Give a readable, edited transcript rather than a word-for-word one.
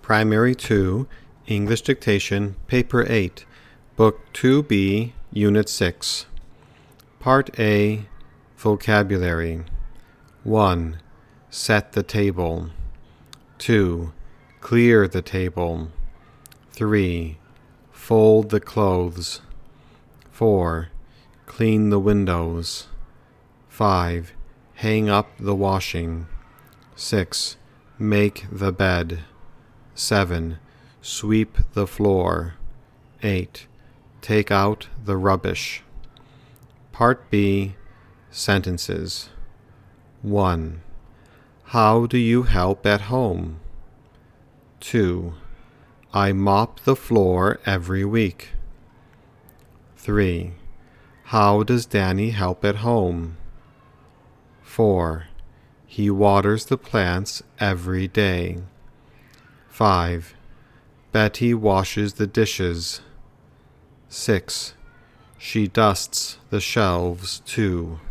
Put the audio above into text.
Primary 2, English Dictation, Paper 8, Book 2B, Unit 6. Part A, Vocabulary. 1. Set the table. 2. Clear the table. 3. Fold the clothes. 4. Clean the windows. 5. Hang up the washing. 6. Make the bed. 7. Sweep the floor. 8. Take out the rubbish. Part B, Sentences. 1. How do you help at home? 2. I mop the floor every week. 3. How does Danny help at home? 4. He waters the plants every day. 5. Betty washes the dishes. 6. She dusts the shelves too.